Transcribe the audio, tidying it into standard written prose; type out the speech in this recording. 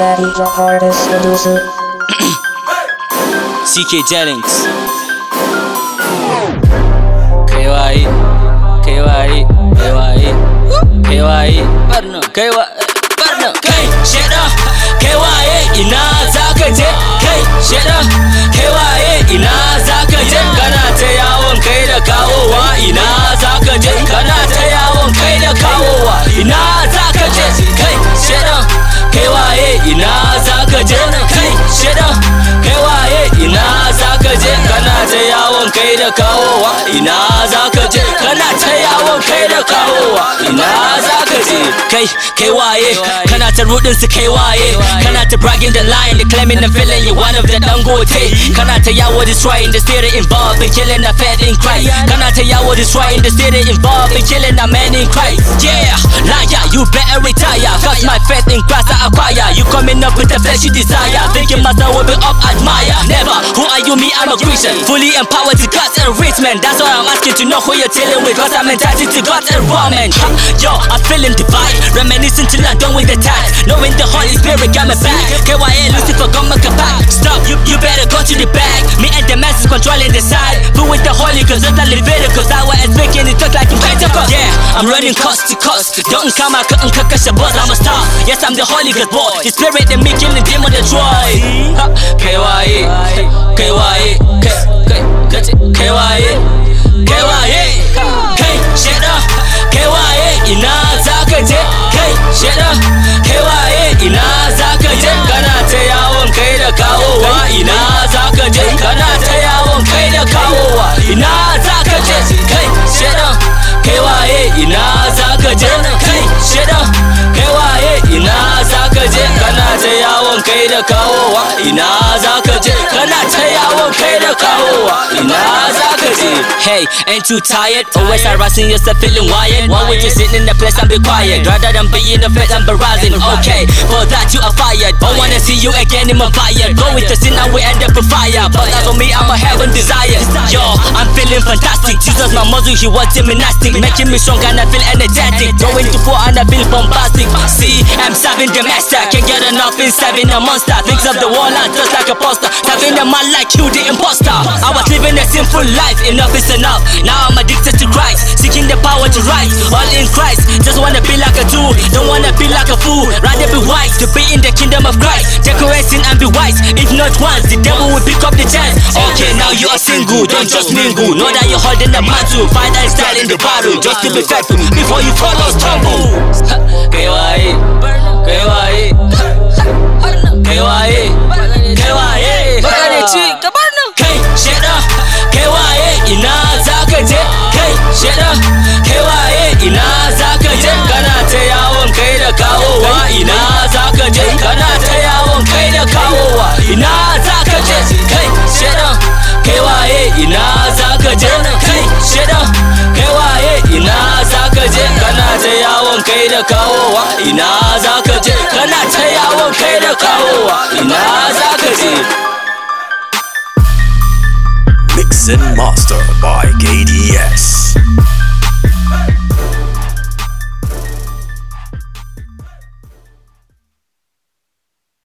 Fatty the hardest producer. CK Jennings. KYE, KYE, KYE, KYE, Barno, KYE, Barno, Kai, Sheda, KYE, ina zaka je, Kai, Sheda, KYE, ina zaka je, kana ta yawon kai da kawowa, ina zaka je, kana ta yawon kai da kawowa, ina zaka je, Kai, Sheda, KYE, ina zaka je, Kai, Sheda, KYE, ina zaka je, kana ta yawon kai da kawowa, ina zaka je, kana ta yawon kai da kawowa, ina zaka je, kai, kai waye, kana ta rudin su kai waye, kana ta bragging the line, the claiming and feeling you one of the Dangote, kana ta yawo destroying the city involved in killing the fed in Christ, kana ta yawo destroying the city involved in killing the man in Christ, yeah, liar, you better retire, cause my faith in Christ I acquire, you coming up with the flesh you desire, thinking myself will be up admire, never, who are you, me, I'm a Christian, fully empowered to God's enrichment, that's why I'm asking to know who you're dealing with, cause I'm entitled to God's environment, yo, I'm feeling divine, reminiscing till I'm done with the task, knowing the Holy Spirit got me back, KYE, Lucifer, come back, stop, you better go to the bag, me and the masses controlling the side, but with the Holy Ghost, not the Leviticus, I was speaking, it talk like in Pentecost, yeah, I'm running coast to coast, don't come out, couldn't cook us a buzz, I'm a star, yes, I'm the Holy Ghost boy, the Spirit and me killing demon Detroit, KYE, KYE, KYE, KYE, K, Sheda, KYE, ina zaka je, K, Sheda, KYE, ina zaka je, kana ta yawon kai da kawowa, ina zaka je, kana ta yawon kai da kawowa, ina zaka je, K, Sheda, KYE, ina zaka je, K, Sheda, KYE, ina zaka je, kana ta yawon kai da kawowa, ina zaka je, kana ta yawon kai da kawowa, ina zaka je. Hey, ain't too tired? Always harassing yourself, feeling wired. Why would you sit in the place and be quiet? Rather than being a fed and barraging. Okay, for that you are fired. Don't wanna see you again in my fire. Go with the sin and we end up with fire. But as for me, I'm a heaven desire. Yo, I'm feeling fantastic. Jesus, my muscle, he was gymnastic, making me strong and I feel energetic. Going to war and I feel bombastic. See, I'm serving the master. Can't get enough in serving a monster. Thinks of the wall and just like a poster. Serving a man like you, the imposter. I was living a sinful life. Enough is enough. Now I'm addicted to Christ, seeking the power to rise. All in Christ, just wanna be like a Jew, don't wanna be like a fool. Rather be wise to be in the kingdom of Christ. Decorate sin and be wise. If not once, the devil will pick up the chance. Okay, now you are single, don't just mingle. Know that you're holding the mantle, find that style in the battle. Just to be faithful before you fall or stumble. KYE, KYE, KYE, KYE, K, Sheda, KYE, ina zaka je, K, Sheda, KYE, ina zaka je, kana ta yawon kai da kawowa, ina zaka je, kana ta yawon kai da kawowa, ina zaka je, K, Sheda, KYE, ina zaka je, K, Sheda, KYE, ina zaka je, kana ta yawon kai da kawowa, ina zaka je, kana ta yawon kai da kawowa, ina zaka je. Mix and master by KDS.